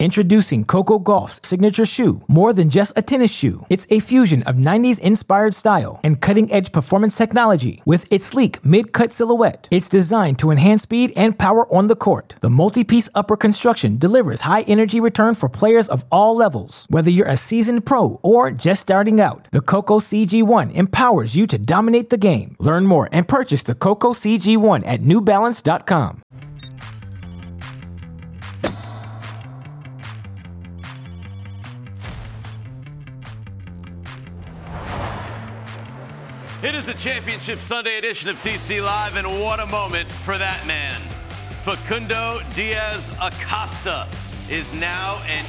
Introducing Coco Gauff's signature shoe, more than just a tennis shoe. It's a fusion of 90s-inspired style and cutting-edge performance technology. With its sleek mid-cut silhouette, it's designed to enhance speed and power on the court. The multi-piece upper construction delivers high-energy return for players of all levels. Whether you're a seasoned pro or just starting out, the Coco CG1 empowers you to dominate the game. Learn more and purchase the Coco CG1 at NewBalance.com. It is a Championship Sunday edition of TC Live, and what a moment for that man. Facundo Diaz-Acosta is now an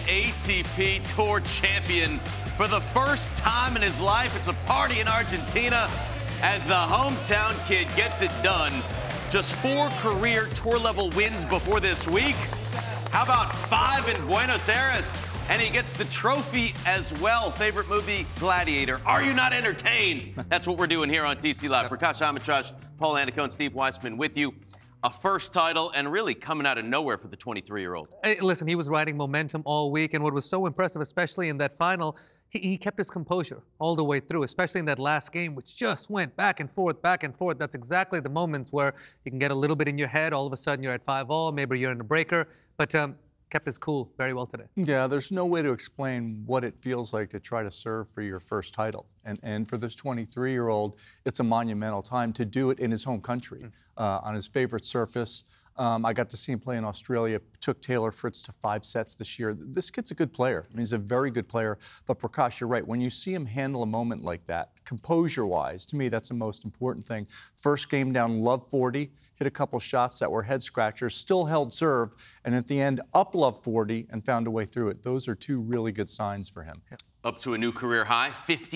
ATP Tour champion for the first time in his life. It's a party in Argentina as the hometown kid gets it done. Just 4 career tour-level wins before this week. How about 5 in Buenos Aires? And he gets the trophy as well. Favorite movie, Gladiator. Are you not entertained? That's what we're doing here on TC Live. Prakash Amitraj, Paul Anacone, Steve Weissman with you. A first title and really coming out of nowhere for the 23-year-old. Hey, listen, he was riding momentum all week, and what was so impressive, especially in that final, he kept his composure all the way through, especially in that last game, which just went back and forth, back and forth. That's exactly the moments where you can get a little bit in your head. All of a sudden, you're at 5-all, maybe you're in a breaker, but kept his cool very well today. Yeah, there's no way to explain what it feels like to try to serve for your first title. And for this 23-year-old, it's a monumental time to do it in his home country, on his favorite surface. I got to see him play in Australia, took Taylor Fritz to 5 sets this year. This kid's a good player. I mean, he's a very good player. But Prakash, you're right. When you see him handle a moment like that, composure-wise, to me, that's the most important thing. First game down, love 40, hit a couple shots that were head-scratchers, still held serve, and at the end, up love 40 and found a way through it. Those are 2 really good signs for him. Yeah. Up to a new career high,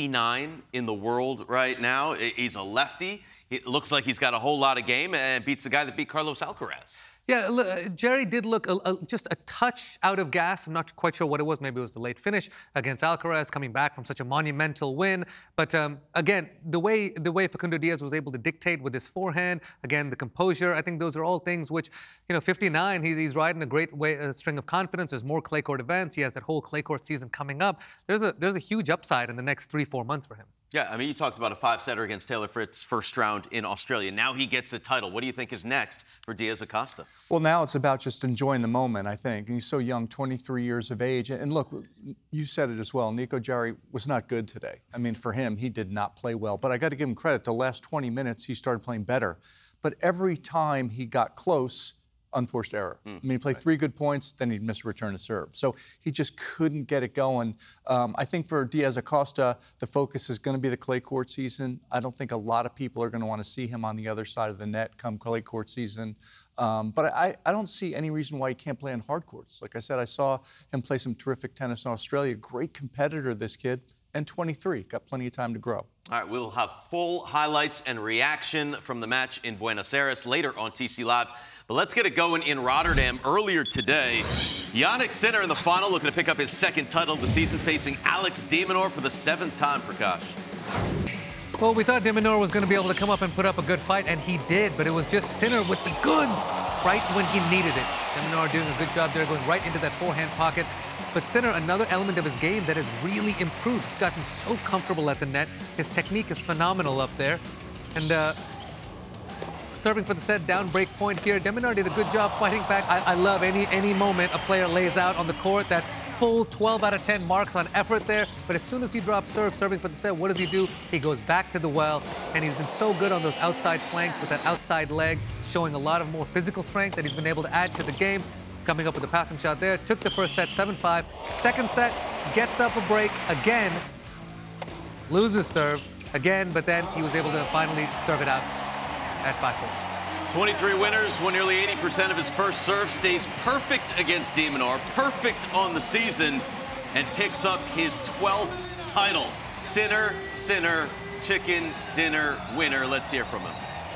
59 in the world right now. He's a lefty. It looks like he's got a whole lot of game and beats the guy that beat Carlos Alcaraz. Yeah, look, Jerry did look just a touch out of gas. I'm not quite sure what it was. Maybe it was the late finish against Alcaraz, coming back from such a monumental win. But again, the way Facundo Diaz was able to dictate with his forehand, again, the composure, I think those are all things which, 59, he's riding a great string of confidence. There's more clay court events. He has that whole clay court season coming up. There's a huge upside in the next 3-4 months for him. Yeah, I mean, you talked about a 5-setter against Taylor Fritz first round in Australia. Now he gets a title. What do you think is next for Diaz-Acosta? Well, now it's about just enjoying the moment, I think. He's so young, 23 years of age. And look, you said it as well. Nico Jarry was not good today. I mean, for him, he did not play well. But I got to give him credit. The last 20 minutes, he started playing better. But every time he got close, unforced error. I mean, he played 3 good points, then he'd miss a return to serve. So he just couldn't get it going. I think for Diaz-Acosta, the focus is going to be the clay court season. I don't think a lot of people are going to want to see him on the other side of the net come clay court season. But I don't see any reason why he can't play on hard courts. Like I said, I saw him play some terrific tennis in Australia. Great competitor, this kid. And 23, got plenty of time to grow. All right, we'll have full highlights and reaction from the match in Buenos Aires later on TC Live. But let's get it going in Rotterdam. Earlier today, Jannik Sinner in the final, looking to pick up his 2nd title of the season, facing Alex de Minaur for the 7th time, Prakash. Well, we thought de Minaur was going to be able to come up and put up a good fight, and he did, but it was just Sinner with the goods right when he needed it. De Minaur doing a good job there, going right into that forehand pocket. But Sinner, another element of his game that has really improved. He's gotten so comfortable at the net. His technique is phenomenal up there. And serving for the set, down break point here. De Minaur did a good job fighting back. I love any moment a player lays out on the court. That's full 12 out of 10 marks on effort there. But as soon as he drops serving for the set, what does he do? He goes back to the well, and he's been so good on those outside flanks with that outside leg, showing a lot of more physical strength that he's been able to add to the game. Coming up with a passing shot there. Took the first set, 7-5. Second set, gets up a break again. Loses serve again, but then he was able to finally serve it out at 5-4. 23 winners, won nearly 80% of his first serve, stays perfect against de Minaur, perfect on the season, and picks up his 12th title. Sinner, chicken dinner winner. Let's hear from him.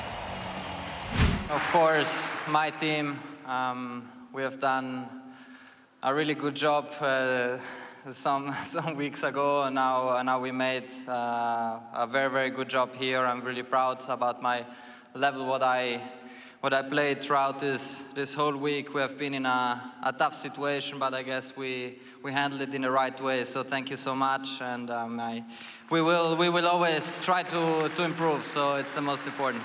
Of course, my team, we have done a really good job some weeks ago, and now we made a very good job here. I'm really proud about my level, what I what I played throughout this whole week. We have been in a tough situation, but I guess we handled it in the right way. So thank you so much, and we will always try to improve. So it's the most important.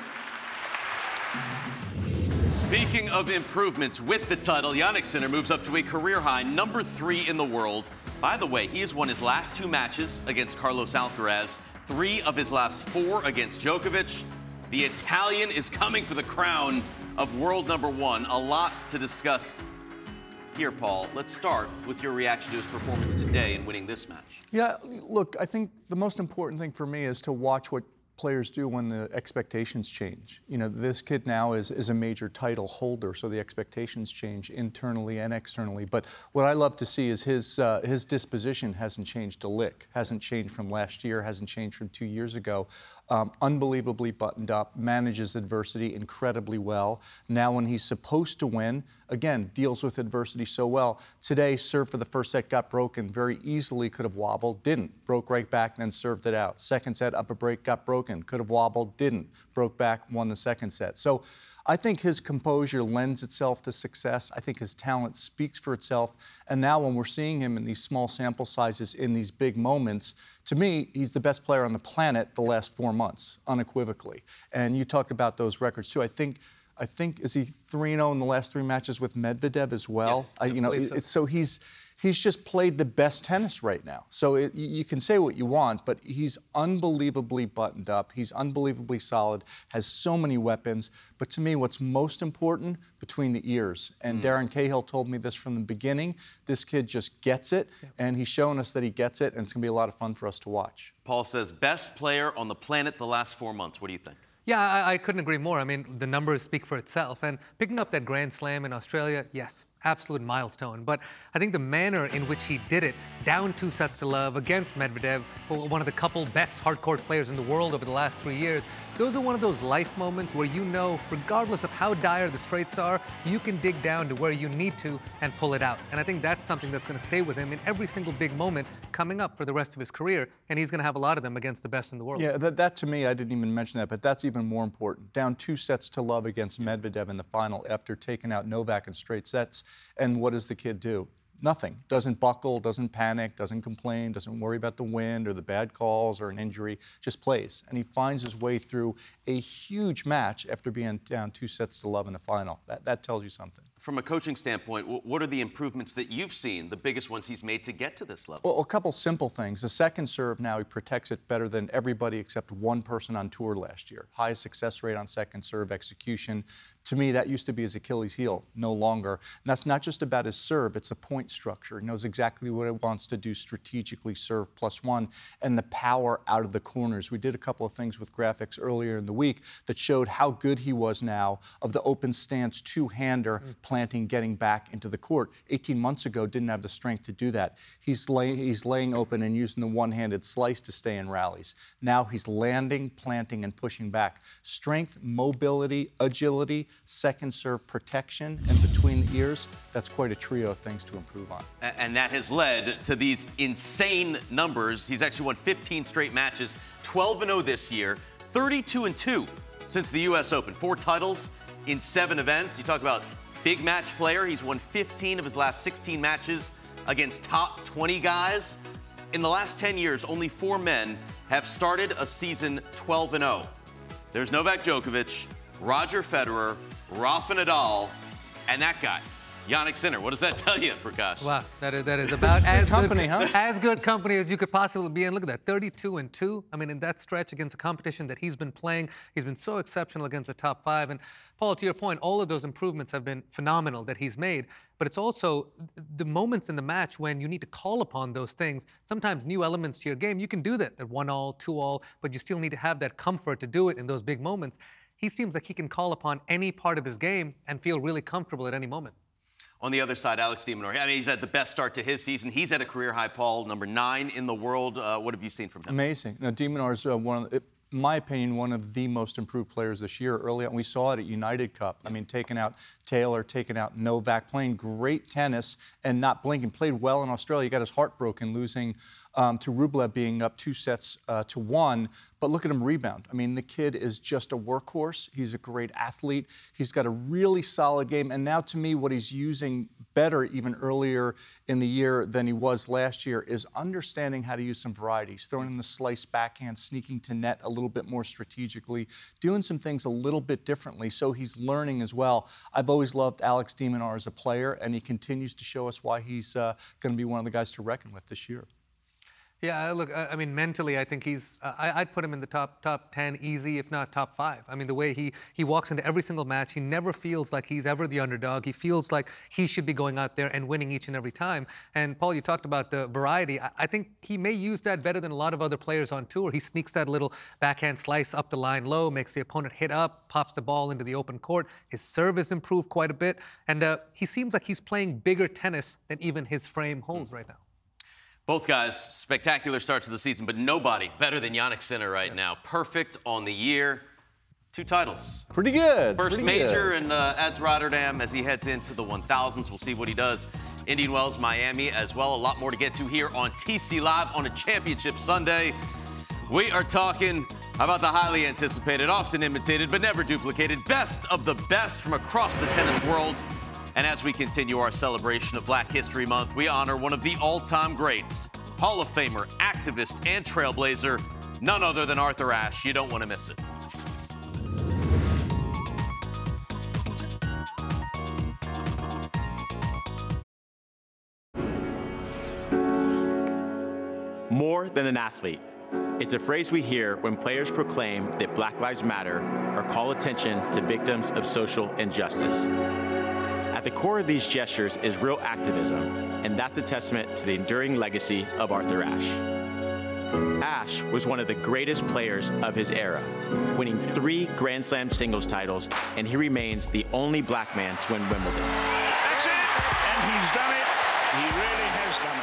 Speaking of improvements, with the title, Jannik Sinner moves up to a career high, number 3 in the world. By the way, he has won his last 2 matches against Carlos Alcaraz, 3 of his last 4 against Djokovic. The Italian is coming for the crown of world number 1. A lot to discuss here, Paul. Let's start with your reaction to his performance today in winning this match. Yeah, look, I think the most important thing for me is to watch what players do when the expectations change. You know, this kid now is a major title holder, so the expectations change internally and externally. But what I love to see is his disposition hasn't changed a lick, hasn't changed from last year, hasn't changed from 2 years ago. Unbelievably buttoned up, manages adversity incredibly well. Now when he's supposed to win, again, deals with adversity so well. Today, served for the first set, got broken, very easily could have wobbled, didn't. Broke right back, then served it out. Second set, up a break, got broken, could have wobbled, didn't. Broke back, won the second set. So I think his composure lends itself to success. I think his talent speaks for itself. And now when we're seeing him in these small sample sizes, in these big moments, to me, he's the best player on the planet the last 4 months, unequivocally. And you talked about those records too. I think is he 3-0 in the last 3 matches with Medvedev as well? Yes, So he's just played the best tennis right now. So you can say what you want, but he's unbelievably buttoned up. He's unbelievably solid, has so many weapons. But to me, what's most important, between the ears. And Darren Cahill told me this from the beginning. This kid just gets it, and he's shown us that he gets it, and it's going to be a lot of fun for us to watch. Paul says, best player on the planet the last 4 months. What do you think? Yeah, I couldn't agree more. I mean, the numbers speak for itself. And picking up that Grand Slam in Australia, yes, absolute milestone. But I think the manner in which he did it, down 2 sets to love against Medvedev, one of the couple best hardcourt players in the world over the last 3 years, those are one of those life moments where you know, regardless of how dire the straits are, you can dig down to where you need to and pull it out. And I think that's something that's going to stay with him in every single big moment coming up for the rest of his career. And he's going to have a lot of them against the best in the world. Yeah, that to me, I didn't even mention that, but that's even more important. Down 2 sets to love against Medvedev in the final after taking out Novak in straight sets. And what does the kid do? Nothing. Doesn't buckle, doesn't panic, doesn't complain, doesn't worry about the wind or the bad calls or an injury, just plays. And he finds his way through a huge match after being down 2 sets to love in the final. That tells you something. From a coaching standpoint, what are the improvements that you've seen, the biggest ones he's made to get to this level? Well, a couple simple things. The second serve now, he protects it better than everybody except one person on tour last year. Highest success rate on second serve execution. To me, that used to be his Achilles heel, no longer. And that's not just about his serve, it's a point structure. He knows exactly what he wants to do strategically, serve +1, and the power out of the corners. We did a couple of things with graphics earlier in the week that showed how good he was now of the open stance two-hander, planting, getting back into the court. 18 months ago, didn't have the strength to do that. He's laying open and using the one-handed slice to stay in rallies. Now he's landing, planting, and pushing back. Strength, mobility, agility, second serve protection, and between the ears, that's quite a trio of things to improve on. And that has led to these insane numbers. He's actually won 15 straight matches, 12-0 this year, 32-2 since the U.S. Open. 4 titles in 7 events. You talk about big match player. He's won 15 of his last 16 matches against top 20 guys. In the last 10 years, only 4 men have started a season 12-0. There's Novak Djokovic, Roger Federer, Rafa Nadal, and that guy, Jannik Sinner. What does that tell you, Prakash? Wow, that is about as company, huh? As good company as you could possibly be in. Look at that, 32-2. I mean, in that stretch against a competition that he's been playing, he's been so exceptional against the top 5. And Paul, to your point, all of those improvements have been phenomenal that he's made. But it's also the moments in the match when you need to call upon those things. Sometimes new elements to your game. You can do that at 1-all, 2-all, but you still need to have that comfort to do it in those big moments. He seems like he can call upon any part of his game and feel really comfortable at any moment. On the other side, Alex de Minaur. I mean, he's had the best start to his season. He's at a career high, Paul, number 9 in the world. What have you seen from him? Amazing. Now, de Minaur is in my opinion, one of the most improved players this year. Early on, we saw it at United Cup. I mean, taking out Taylor, taking out Novak, playing great tennis and not blinking. Played well in Australia. He got his heart broken losing to Rublev being up 2-1. But look at him rebound. I mean, the kid is just a workhorse. He's a great athlete. He's got a really solid game. And now, to me, what he's using better even earlier in the year than he was last year is understanding how to use some varieties, throwing in the slice backhand, sneaking to net a little bit more strategically, doing some things a little bit differently. So he's learning as well. I've always loved Alex de Minaur as a player, and he continues to show us why he's going to be one of the guys to reckon with this year. Yeah, look, I mean, mentally, I think he's, I'd put him in the top 10 easy, if not top 5. I mean, the way he walks into every single match, he never feels like he's ever the underdog. He feels like he should be going out there and winning each and every time. And Paul, you talked about the variety. I think he may use that better than a lot of other players on tour. He sneaks that little backhand slice up the line low, makes the opponent hit up, pops the ball into the open court. His serve has improved quite a bit. And he seems like he's playing bigger tennis than even his frame holds right now. Both guys, spectacular starts to the season, but nobody better than Jannik Sinner right now. Perfect on the year. 2 titles. Pretty good. First Pretty major good. in AZ Rotterdam as he heads into the 1000s. We'll see what he does. Indian Wells, Miami as well. A lot more to get to here on TC Live on a championship Sunday. We are talking about the highly anticipated, often imitated, but never duplicated, best of the best from across the tennis world. And as we continue our celebration of Black History Month, we honor one of the all-time greats, Hall of Famer, activist, and trailblazer, none other than Arthur Ashe. You don't want to miss it. More than an athlete. It's a phrase we hear when players proclaim that Black Lives Matter or call attention to victims of social injustice. At the core of these gestures is real activism, and that's a testament to the enduring legacy of Arthur Ashe. Ashe was one of the greatest players of his era, winning 3 Grand Slam singles titles, and he remains the only black man to win Wimbledon. That's it, and he's done it. He really has done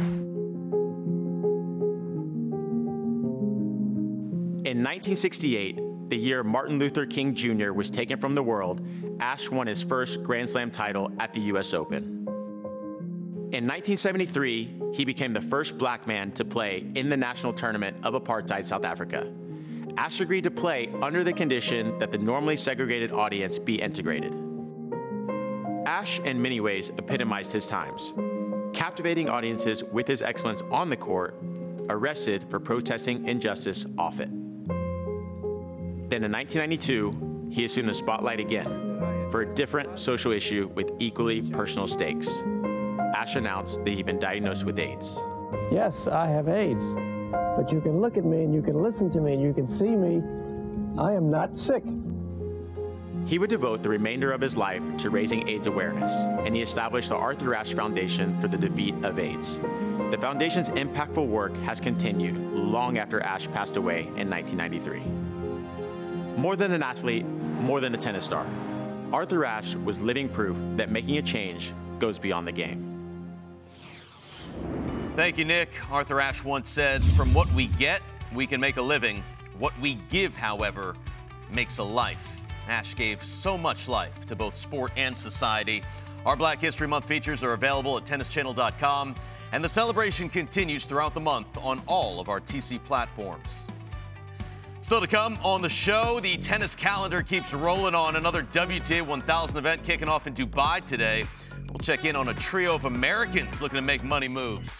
it. In 1968, the year Martin Luther King Jr. was taken from the world, Ashe won his first Grand Slam title at the U.S. Open. In 1973, he became the first black man to play in the national tournament of apartheid South Africa. Ashe agreed to play under the condition that the normally segregated audience be integrated. Ashe, in many ways, epitomized his times, captivating audiences with his excellence on the court, arrested for protesting injustice off it. Then in 1992, he assumed the spotlight again for a different social issue with equally personal stakes. Ashe announced that he'd been diagnosed with AIDS. Yes, I have AIDS, but you can look at me and you can listen to me and you can see me. I am not sick. He would devote the remainder of his life to raising AIDS awareness, and he established the Arthur Ashe Foundation for the Defeat of AIDS. The foundation's impactful work has continued long after Ashe passed away in 1993. More than an athlete, more than a tennis star, Arthur Ashe was living proof that making a change goes beyond the game. Thank you, Nick. Arthur Ashe once said, "From what we get, we can make a living. What we give, however, makes a life." Ashe gave so much life to both sport and society. Our Black History Month features are available at tennischannel.com, and the celebration continues throughout the month on all of our TC platforms. Still to come on the show, the tennis calendar keeps rolling on. Another WTA 1000 event kicking off in Dubai today. We'll check in on a trio of Americans looking to make money moves.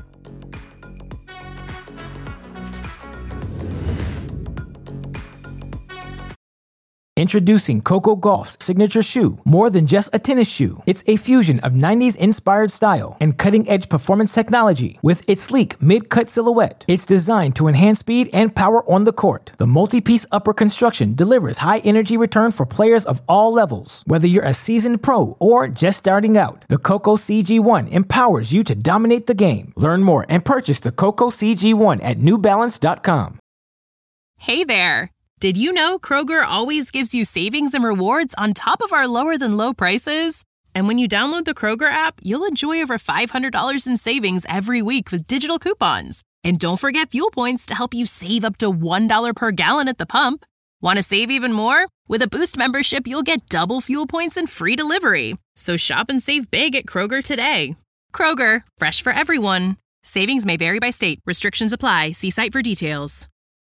Introducing Coco Gauff's signature shoe, more than just a tennis shoe. It's a fusion of 90s inspired style and cutting-edge performance technology with its sleek mid-cut silhouette. It's designed to enhance speed and power on the court. The multi-piece upper construction delivers high energy return for players of all levels. Whether you're a seasoned pro or just starting out, the Coco CG1 empowers you to dominate the game. Learn more and purchase the Coco CG1 at newbalance.com. Hey there. Did you know Kroger always gives you savings and rewards on top of our lower-than-low prices? And when you download the Kroger app, you'll enjoy over $500 in savings every week with digital coupons. And don't forget fuel points to help you save up to $1 per gallon at the pump. Want to save even more? With a Boost membership, you'll get double fuel points and free delivery. So shop and save big at Kroger today. Kroger, fresh for everyone. Savings may vary by state. Restrictions apply. See site for details.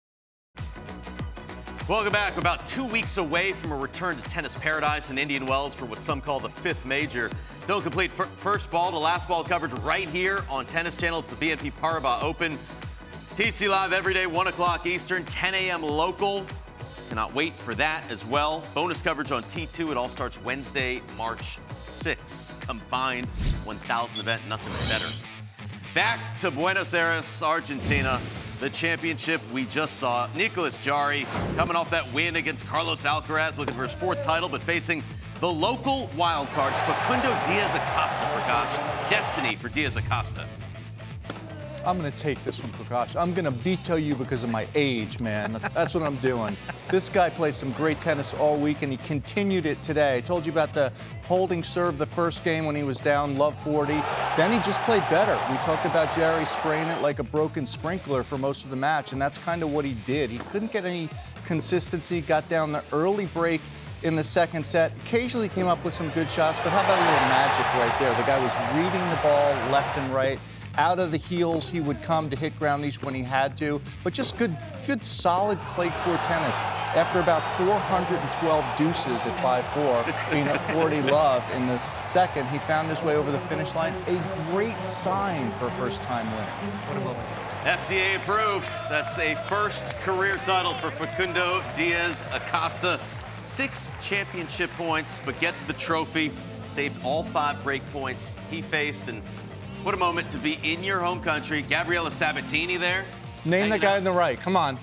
Welcome back. We're about 2 weeks away from a return to tennis paradise in Indian Wells for what some call the fifth major. Don't complete first ball to last ball coverage right here on Tennis Channel. It's the BNP Paribas Open. TC Live every day, 1 o'clock Eastern, 10 a.m. local. Cannot wait for that as well. Bonus coverage on T2. It all starts Wednesday, March 6th. Combined 1,000 event, nothing better. Back to Buenos Aires, Argentina. The championship we just saw. Nicolas Jarry coming off that win against Carlos Alcaraz, looking for his fourth title, but facing the local wild card, Facundo Diaz-Acosta, Prakash. Destiny for Diaz-Acosta. I'm going to take this from Prakash. I'm going to veto you because of my age, man. That's what I'm doing. This guy played some great tennis all week, and he continued it today. I told you about the holding serve the first game when he was down, love 40. Then he just played better. We talked about Jarry spraying it like a broken sprinkler for most of the match, and that's kind of what he did. He couldn't get any consistency, got down the early break in the second set. Occasionally came up with some good shots, but how about a little magic right there? The guy was reading the ball left and right. Out of the heels, he would come to hit groundies when he had to, but just good solid clay court tennis. After about 412 deuces at 5-4, being at 40 love in the second, he found his way over the finish line. A great sign for a first-time winner. What a moment. FDA approved. That's a first career title for Facundo Diaz-Acosta. 6 championship points, but gets the trophy. Saved all 5 break points he faced, and what a moment to be in your home country. Gabriela Sabatini there. Name the guy on the right. Come on.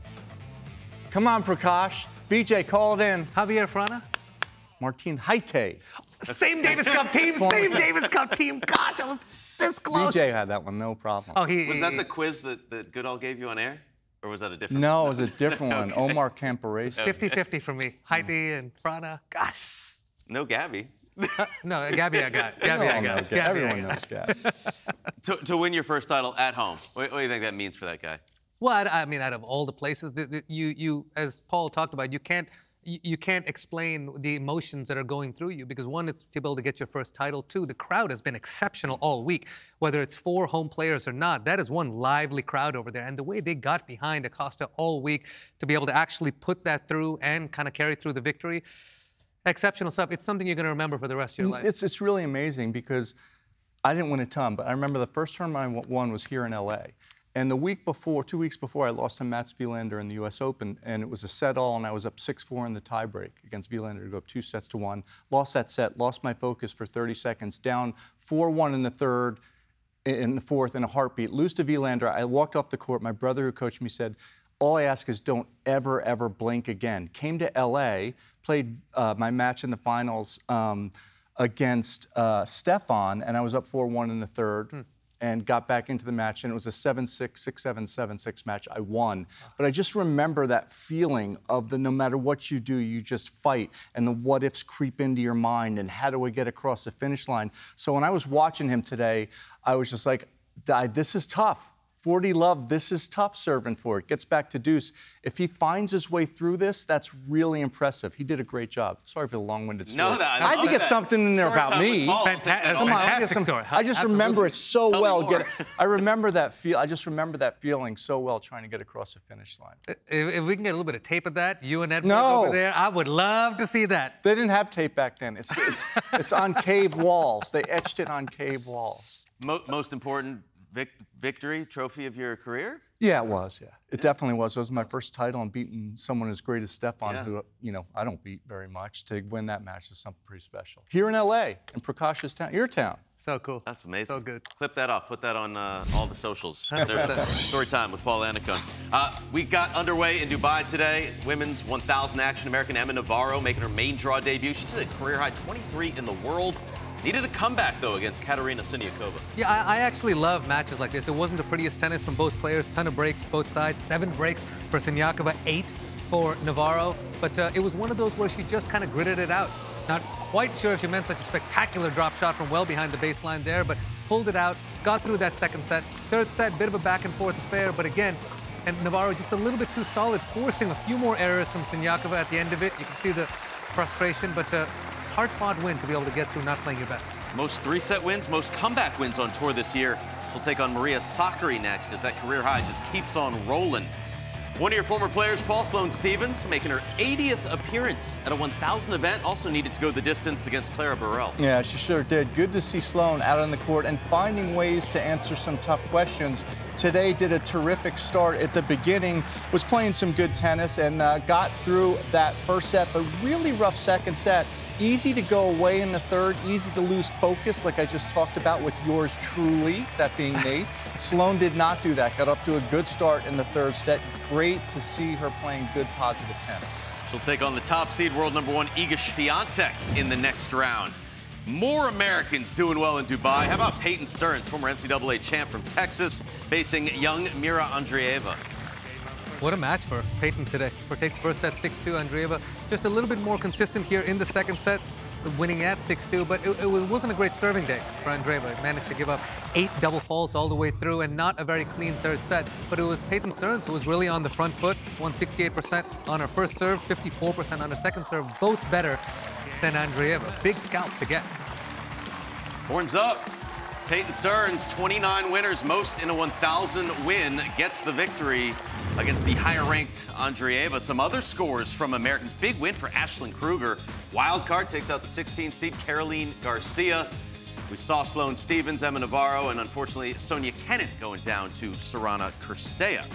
Come on, Prakash. BJ, call it in. Javier Frana? Martin Haite. Same Davis Cup team, same Davis Cup team. Gosh, I was this close. BJ had that one, no problem. Oh, was that the quiz that Goodall gave you on air? Or was that a different one? No, it was a different one. Okay. Omar Camporese. 50-50 for me. Haite and Frana. Gosh. No Gabby. No, Gabby I got. Gabby I got. Everyone knows Gabby. To win your first title at home, what do you think that means for that guy? Well, I mean, out of all the places, you as Paul talked about, you can't explain the emotions that are going through you because one, it's to be able to get your first title. Two, the crowd has been exceptional all week, whether it's 4 home players or not. That is one lively crowd over there. And the way they got behind Acosta all week to be able to actually put that through and kind of carry through the victory, exceptional stuff. It's something you're going to remember for the rest of your life. It's really amazing because I didn't win a ton, but I remember the first tournament I won was here in LA. And the week before, 2 weeks before, I lost to Mats Wilander in the US Open, and it was a set all, and I was up 6-4 in the tiebreak against Wilander to go up 2-1. Lost that set, lost my focus for 30 seconds, down 4-1 in the third, in the fourth, in a heartbeat. Lose to Wilander. I walked off the court. My brother who coached me said, all I ask is don't ever blink again. Came to LA, played my match in the finals against Stefan, and I was up 4-1 in the third and got back into the match, and it was a 7-6, 6-7, 7-6 match. I won. But I just remember that feeling of the no matter what you do, you just fight, and the what-ifs creep into your mind, and how do I get across the finish line? So when I was watching him today, I was just like, this is tough. 40 love, this is tough serving for it. Gets back to deuce. If he finds his way through this, that's really impressive. He did a great job. Sorry for the long-winded story. No, I think it's something in there about me. Come on, I just remember it so well. I remember that feel. I just remember that feeling so well trying to get across the finish line. If we can get a little bit of tape of that, you and Edward over there, I would love to see that. They didn't have tape back then. It's on cave walls. They etched it on cave walls. Most important victory, trophy of your career? Yeah, it was, yeah. It definitely was. It was my first title, and beating someone as great as Stefan, who, I don't beat very much. To win that match is something pretty special. Here in L.A., in Prakash's town, your town. So cool. That's amazing. So good. Clip that off. Put that on all the socials. There's story time with Paul Annacone. We got underway in Dubai today. Women's 1,000 action. American Emma Navarro making her main draw debut. She's at a career high 23 in the world. Needed a comeback, though, against Katerina Siniakova. Yeah, I actually love matches like this. It wasn't the prettiest tennis from both players. Ton of breaks, both sides. 7 breaks for Siniakova, 8 for Navarro. But it was one of those where she just kind of gritted it out. Not quite sure if she meant such a spectacular drop shot from well behind the baseline there, but pulled it out, got through that second set. Third set, bit of a back and forth affair, but again, and Navarro just a little bit too solid, forcing a few more errors from Siniakova at the end of it. You can see the frustration, but hard-fought win to be able to get through not playing your best. Most 3-set wins, most comeback wins on tour this year. She'll take on Maria Sakkari next as that career high just keeps on rolling. One of your former players, Paul Sloane Stephens, making her 80th appearance at a 1,000 event, also needed to go the distance against Clara Burrell. Yeah, she sure did. Good to see Sloane out on the court and finding ways to answer some tough questions. Today did a terrific start at the beginning, was playing some good tennis and got through that first set, but really rough second set. Easy to go away in the third, easy to lose focus like I just talked about with yours truly, that being me. Sloane did not do that, got up to a good start in the third set. Great to see her playing good, positive tennis. She'll take on the top seed, world number 1, Iga Swiatek, in the next round. More Americans doing well in Dubai. How about Peyton Stearns, former NCAA champ from Texas, facing young Mira Andreeva? What a match for Peyton today. Takes first set 6-2. Andreeva just a little bit more consistent here in the second set, winning at 6-2, but it wasn't a great serving day for Andreeva. Managed to give up 8 double faults all the way through and not a very clean third set. But it was Peyton Stearns who was really on the front foot, won 68% on her first serve, 54% on her second serve, both better than Andreeva. Big scalp to get. Horns up. Peyton Stearns, 29 winners, most in a 1,000 win, gets the victory against the higher-ranked Andreeva. Some other scores from Americans. Big win for Ashlyn Kruger. Wild card takes out the 16th seed, Caroline Garcia. We saw Sloane Stephens, Emma Navarro, and unfortunately Sonia Kennett going down to Sorana Cirstea.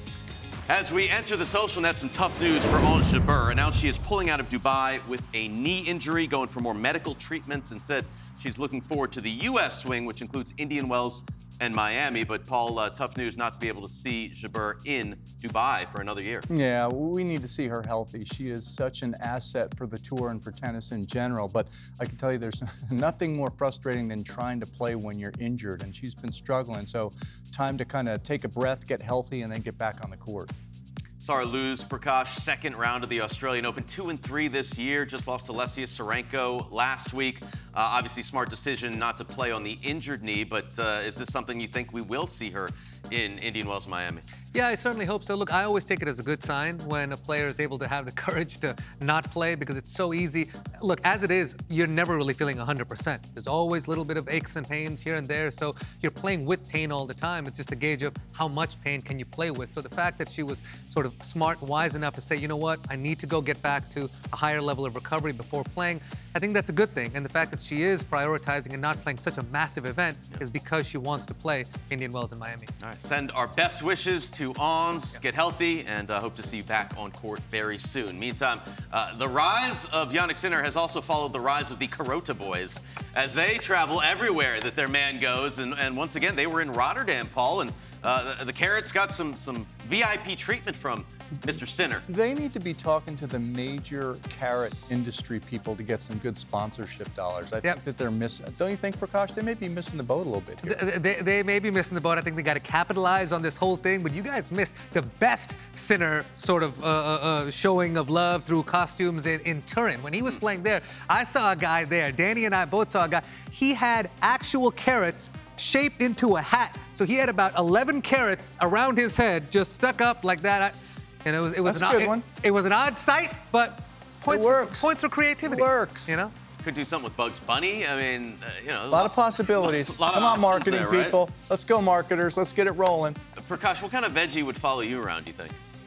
As we enter the social net, some tough news for Ons Jabeur. Announced she is pulling out of Dubai with a knee injury, going for more medical treatments, and said she's looking forward to the U.S. swing, which includes Indian Wells and Miami. But, Paul, tough news not to be able to see Jabeur in Dubai for another year. Yeah, we need to see her healthy. She is such an asset for the tour and for tennis in general. But I can tell you there's nothing more frustrating than trying to play when you're injured, and she's been struggling. So time to kind of take a breath, get healthy, and then get back on the court. Saw her lose, Prakash, second round of the Australian Open, 2-3 this year. Just lost to Lesia Sarenko last week. Obviously, smart decision not to play on the injured knee, but is this something you think we will see her in Indian Wells, Miami? Yeah, I certainly hope so. Look, I always take it as a good sign when a player is able to have the courage to not play because it's so easy. Look, as it is, you're never really feeling 100%. There's always a little bit of aches and pains here and there, so you're playing with pain all the time. It's just a gauge of how much pain can you play with. So the fact that she was sort of smart, wise enough to say, you know what, I need to go get back to a higher level of recovery before playing, I think that's a good thing. And the fact that she is prioritizing and not playing such a massive event is because she wants to play Indian Wells in Miami. All right, send our best wishes to Ons. Get healthy, and hope to see you back on court very soon. Meantime, the rise of Jannik Sinner has also followed the rise of the Carota boys as they travel everywhere that their man goes. And once again, they were in Rotterdam, Paul, and the Carrots got some VIP treatment from Mr. Sinner. They need to be talking to the major carrot industry people to get some good sponsorship dollars. I think that they're missing. Don't you think, Prakash? They may be missing the boat a little bit here. They may be missing the boat. I think they got to capitalize on this whole thing. But you guys missed the best Sinner sort of showing of love through costumes in Turin. When he was playing there, I saw a guy there. Danny and I both saw a guy. He had actual carrots shaped into a hat. So he had about 11 carrots around his head, just stuck up like that. And it was That's a good one. It was an odd sight, but points for creativity. It works. You know? Could do something with Bugs Bunny. I mean, a lot of possibilities. Come on, marketing there, right? people. Let's go, marketers. Let's get it rolling. Prakash, what kind of veggie would follow you around, do you think?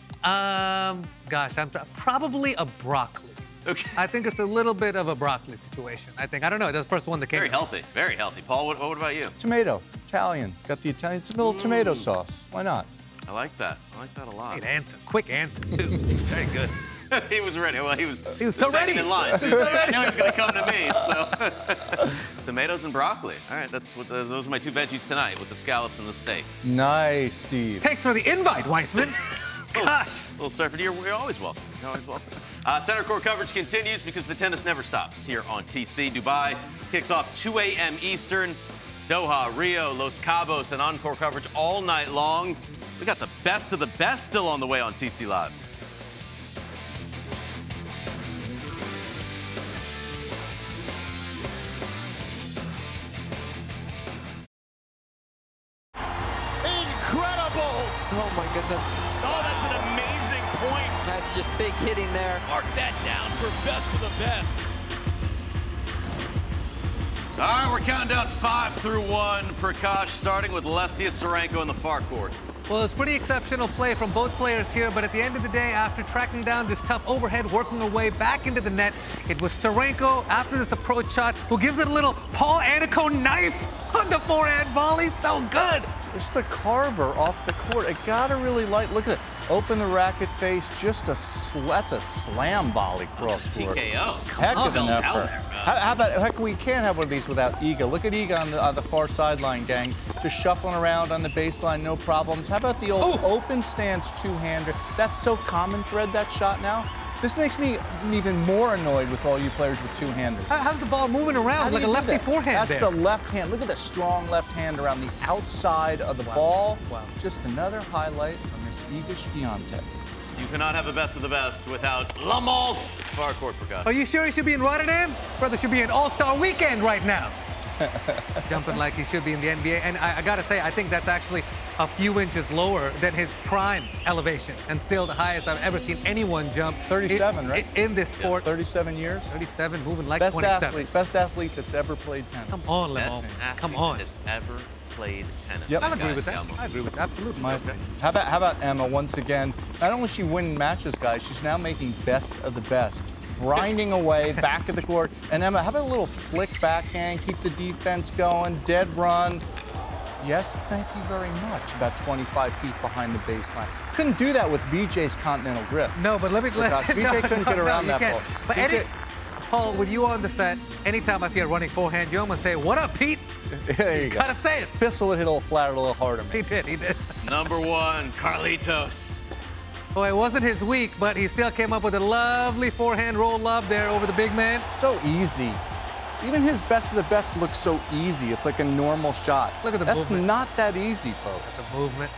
Gosh, I'm probably a broccoli. Okay. I think it's a little bit of a broccoli situation. I don't know. That's the first one that came. Very healthy. Very healthy. Paul, what about you? Tomato. Italian. Got the Italian. It's a little tomato sauce. Why not? I like that. I like that a lot. Great answer. Quick answer, too. Very good. He was ready. Well, he was so ready. In line. So I knew he was going to come to me. So tomatoes and broccoli. All right, those are my two veggies tonight with the scallops and the steak. Nice, Steve. Thanks for the invite, Weissman. Gosh. A little surfer, you're always welcome. You're always welcome. Center Court coverage continues because the tennis never stops here on TC. Dubai kicks off 2 a.m. Eastern. Doha, Rio, Los Cabos, and Encore coverage all night long. We got the best of the best still on the way on TC Live. Incredible! Oh my goodness. Oh, that's an amazing point. That's just big hitting there. Mark that down for best of the best. All right, we're counting down 5 through 1. Prakash starting with Lesia Tsurenko in the far court. Well, it's pretty exceptional play from both players here, but at the end of the day, after tracking down this tough overhead, working her way back into the net, it was Tsurenko, after this approach shot, who gives it a little Paul Annacone knife on the forehand volley. So good. Just the carver off the court. It gotta really light. Look at it. Open the racket face. Just that's a slam volley cross court. TKO. Heck of an effort. There, How about, heck, we can't have one of these without Iga. Look at Iga on the far sideline, gang. Just shuffling around on the baseline, no problems. How about the old open stance two-hander? That's so common thread, that shot now. This makes me even more annoyed with all you players with two-handers. How's the ball moving around like a lefty forehand That's there? the left hand. Look at the strong left hand around the outside of the ball. Wow. Just another highlight from Miss Iga Swiatek. You cannot have the best of the best without Lamolf. Far court, Prakash. Are you sure he should be in Rotterdam? Brother should be in All-Star Weekend right now. Jumping like he should be in the NBA. And I gotta say, I think that's actually a few inches lower than his prime elevation, and still the highest I've ever seen anyone jump. 37, right? In this sport. 37 years. 37, moving like Best 27. best athlete that's ever played tennis. Come on, Best Lemon. athlete Come on. has ever played tennis. Yep. I'll agree with that. Yeah, I agree with that. Absolutely. How about Emma once again? Not only is she winning matches, guys, she's now making best of the best. Grinding away, back of the court. And Emma, how about a little flick backhand, keep the defense going, dead run. Yes, thank you very much. About 25 feet behind the baseline. Couldn't do that with VJ's continental grip. No, but let me... VJ couldn't get around that ball. But VJ, Paul, with you on the set, anytime I see a running forehand, you almost say, "What up, Pete?" there you go. Gotta say it. Pistol would hit a little flatter, a little harder. He did. Number 1, Carlitos. Well, it wasn't his week, but he still came up with a lovely forehand roll love there over the big man. So easy. Even his best of the best looks so easy. It's like a normal shot. Look at the That's movement. not that easy, folks. The movement.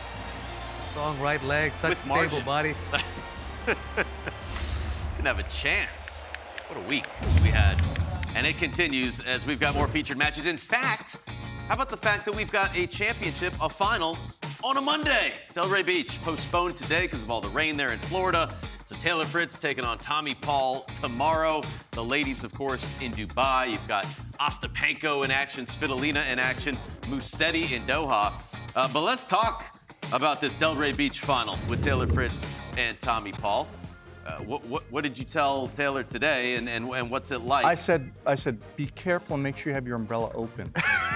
Strong right leg, such With stable margin. body. Didn't have a chance. What a week we had. And it continues as we've got more featured matches. In fact, how about the fact that we've got a championship, a final, on a Monday? Delray Beach postponed today because of all the rain there in Florida. So Taylor Fritz taking on Tommy Paul tomorrow. The ladies, of course, in Dubai. You've got Ostapenko in action, Svitolina in action, Musetti in Doha. But let's talk about this Delray Beach final with Taylor Fritz and Tommy Paul. What did you tell Taylor today, and what's it like? I said, be careful and make sure you have your umbrella open.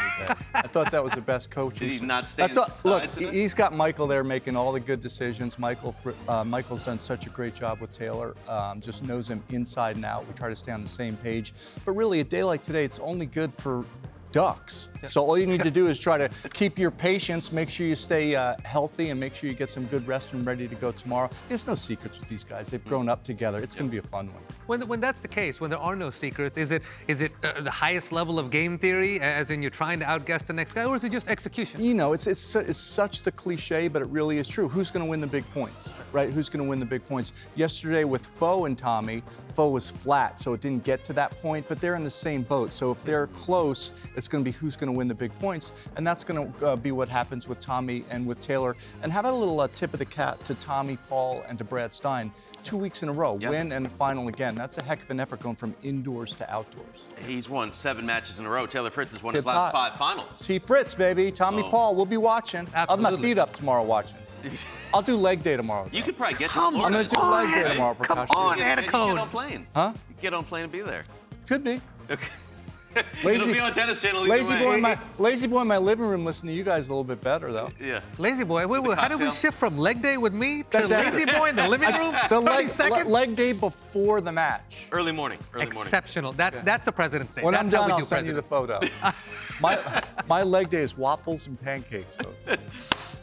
I thought that was the best coaching. Did he not stand Look, sides of it? he's got Michael there making all the good decisions. Michael's done such a great job with Taylor. Just knows him inside and out. We try to stay on the same page. But really, a day like today, it's only good for ducks. So all you need to do is try to keep your patience, make sure you stay healthy, and make sure you get some good rest and ready to go tomorrow. There's no secrets with these guys. They've grown up together. It's going to be a fun one. When that's the case, when there are no secrets, is it the highest level of game theory, as in you're trying to outguess the next guy, or is it just execution? You know, it's such the cliche, but it really is true. Who's going to win the big points, right? Who's going to win the big points? Yesterday with Foe and Tommy, Foe was flat, so it didn't get to that point, but they're in the same boat. So if they're close, it's going to be who's going to win the big points, and that's going to be what happens with Tommy and with Taylor. And how about a little tip of the cap to Tommy Paul and to Brad Stein? 2 weeks in a row, win and final again. That's a heck of an effort going from indoors to outdoors. He's won 7 matches in a row. Taylor Fritz has won his Kid's last hot. 5 finals. T. Fritz, baby. Tommy Paul, we'll be watching. I'll have my feet up tomorrow watching. I'll do leg day tomorrow. You could probably get to Come Florida. I'm going to do leg day right? tomorrow, Come Prakash. on, You Annacone. get on plane. Huh? You get on plane and be there. Could be. Okay. Lazy- It'll be on Tennis Channel either Lazy way. boy in my living room listening to you guys a little bit better, though. Yeah. Lazy boy, wait, how did we cocktail. shift from leg day with me to That's lazy it. boy in the living room? The 30 seconds? leg day before the match. Early morning. Exceptional. That's the President's Day. When That's I'm how done, we I'll do send you the presidents. photo. My leg day is waffles and pancakes, folks.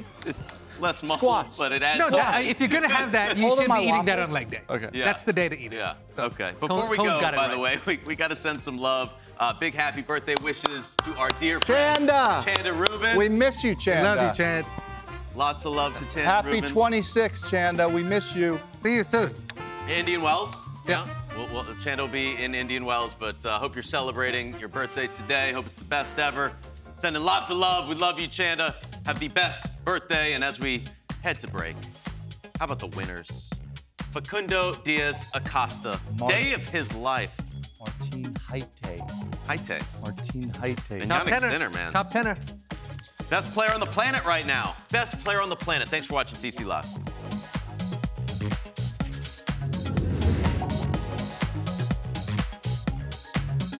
Less muscle, Squats. but it adds No, up. if you're gonna have that, you Hold on, should my be eating that waffles. on leg day. Okay. Yeah. That's the day to eat it. Yeah. So, Okay. Before we Cone's go, got it by the right. way, we got to send some love. Big happy birthday wishes to our dear friend, Chanda Rubin. We miss you, Chanda. Love you, Chad. Lots of love to Chanda Happy Rubin. 26, Chanda. We miss you. See you soon. Indian Wells. Yeah. Chanda will be in Indian Wells, but hope you're celebrating your birthday today. Hope it's the best ever. Sending lots of love. We love you, Chanda. Have the best birthday. And as we head to break, how about the winners? Facundo Diaz Acosta, day of his life. Martin Haite. Haite. Martin Haite. Yannick Sinner, man. Top tenor. Best player on the planet right now. Best player on the planet. Thanks for watching TC Live.